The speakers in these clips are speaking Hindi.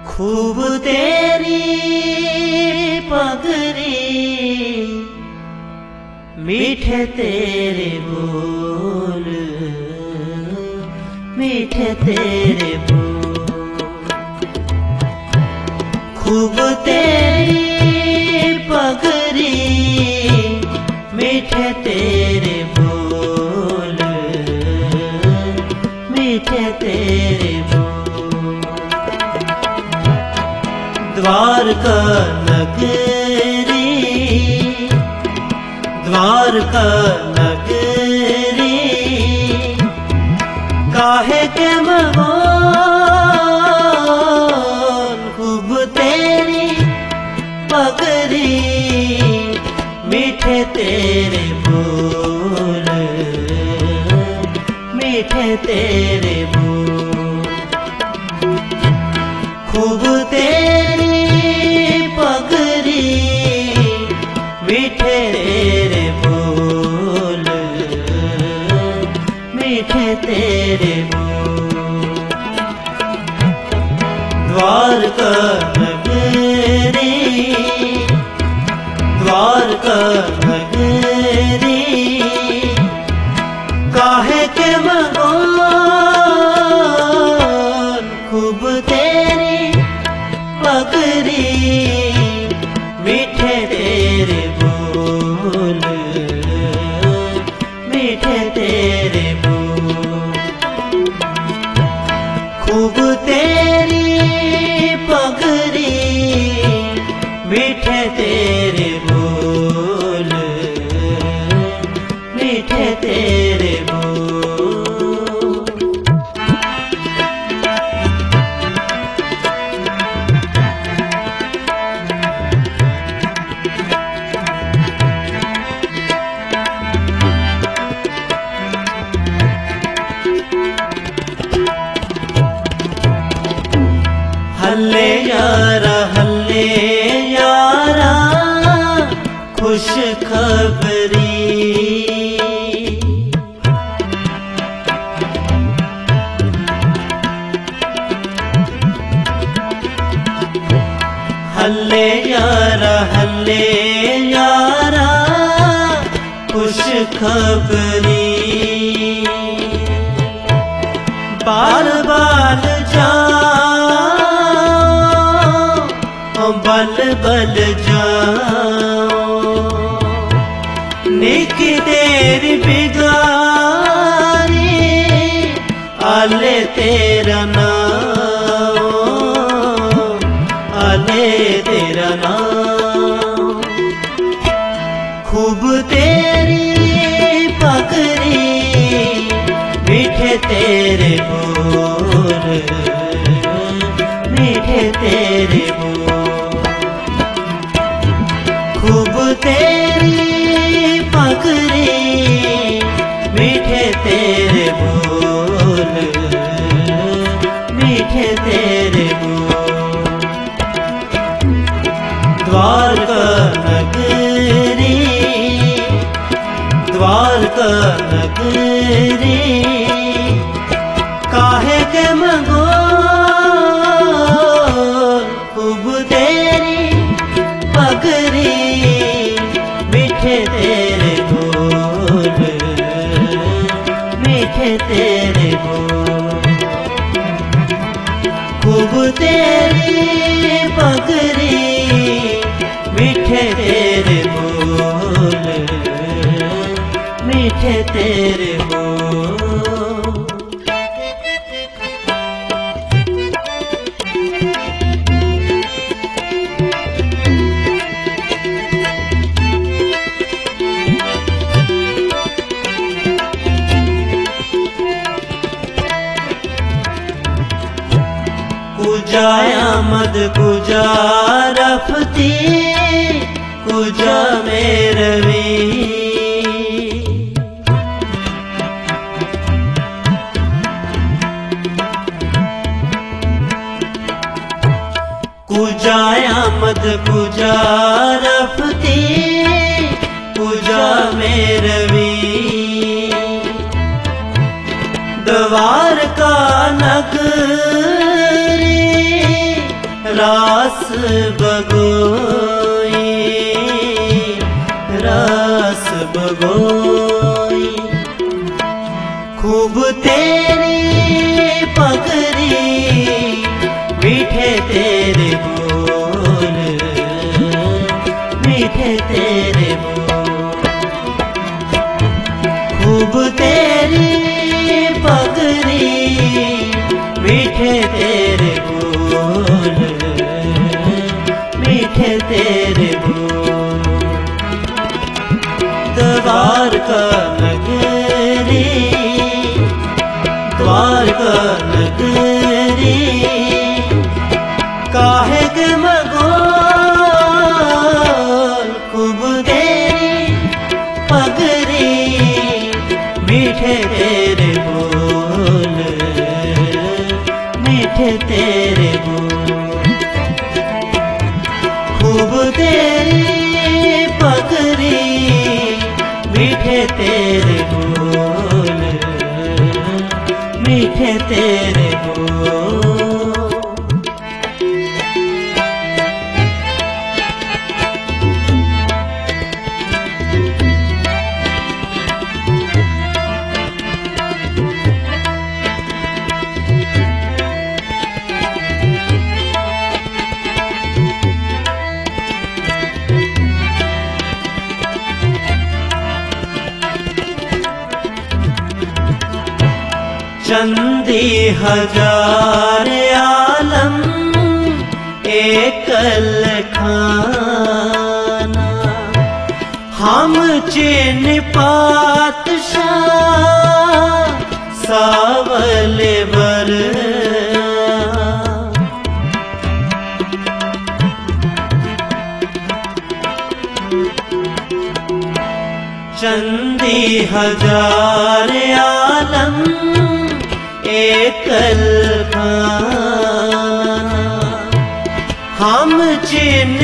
खूब तेरी पगरी, मीठे तेरे बोल, मीठे तेरे बोल। खूब तेरी पगरी, मीठे तेरे बोल, मीठे तेरे बोल। द्वारका नगरी, द्वारका नगरी, काहे के मगन। खूब तेरी पगरी, मीठे तेरे बोल, मीठे तेरे बोल। खूब तेरी पगरी, मीठे तेरे बोल, मीठे तेरे बोल। द्वारका नगरी, द्वारका नगरी, काहे के मगन। खूब तेरी पगरी, मीठे तेरे बोल, मीठे तेरे बोल। खूब तेरी पगरी, मीठे तेरे बोल, मीठे तेरे बोल। हल्ले यारा खुश खबरी। हल्ले यारा खुश खबरी। बाल बाल जाओ, बल बल जाओ, निकी तेरी बिगारी, आले तेरा नाम, आले तेरा नाम। खूब तेरी पगरी, मीठे तेरे बोल, मीठे तेरे बोल। खूब तेरी पगरी, मीठे तेरे बोल, मीठे तेरे बोल। द्वारका नगरी, द्वारका नगरी, काहे के मगन। खूब तेरी पगरी, मीठे तेरे बोल, मीठे तेरे बोल। खूब तेरी पगरी, मीठे तेरे बोल, मीठे तेरे बोल। कुजा आमद कुजा रफती, कुजा मेरवी। कुजा आमद कुजा रफती, कुजा मेरवी। द्वारका नगरी, रास बगोई, रास बगोई। खूब तेरी पगरी, मीठे तेरे बोल, मीठे तेरे बोल। खूब तेरी पगरी, मीठे तेरे बोल, मीठे तेरे बोल। द्वारका नगरी, द्वारका नगरी, काहे के मगोल। खूब तेरी पगरी, मीठे तेरे बोल, मीठे तेरे बोल। खूब तेरी पगरी, मीठे तेरे बोल, मीठे तेरे बोल। चंदी हजार आलम एकल खाना, हम चैन पातशाह सावल बर। चंदी हजार आलम एकल खाना, हम चिन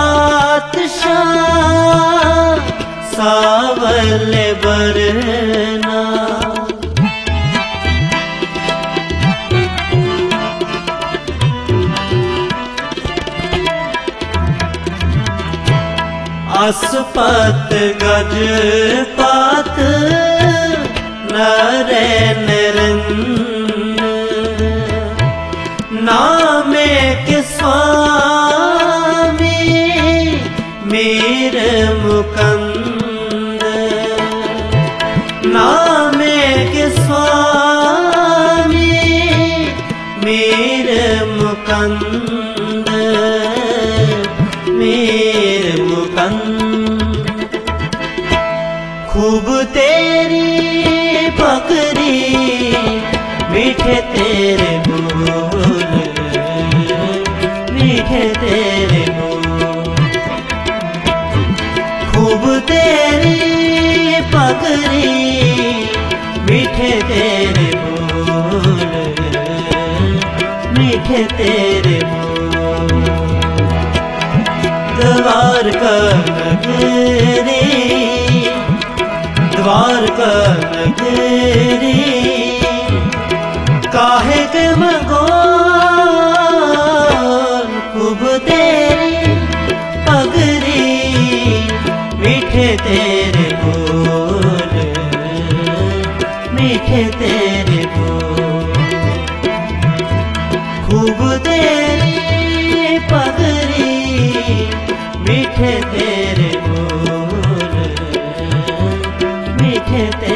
पातशाह सावल बरना। असपत गजपात नरेन रंग, नामे के स्वामी मीर मुकंद। नामे के स्वामी मीर मुकंद, मीर मुकंद। खूब तेरी पगरी, मीठे तेरे बोल, मीठे तेरे बोल। खूब तेरी पगरी, मीठे तेरे बोल, मीठे तेरे बोल। द्वारका नगरी, द्वारका नगरी, काहे के मगोल। खूब तेरी पगरी, मीठे तेरे बोल, मीठे तेरे बोल। खूब तेरी पगरी, मीठे तेरे बोल, मीठे तेरे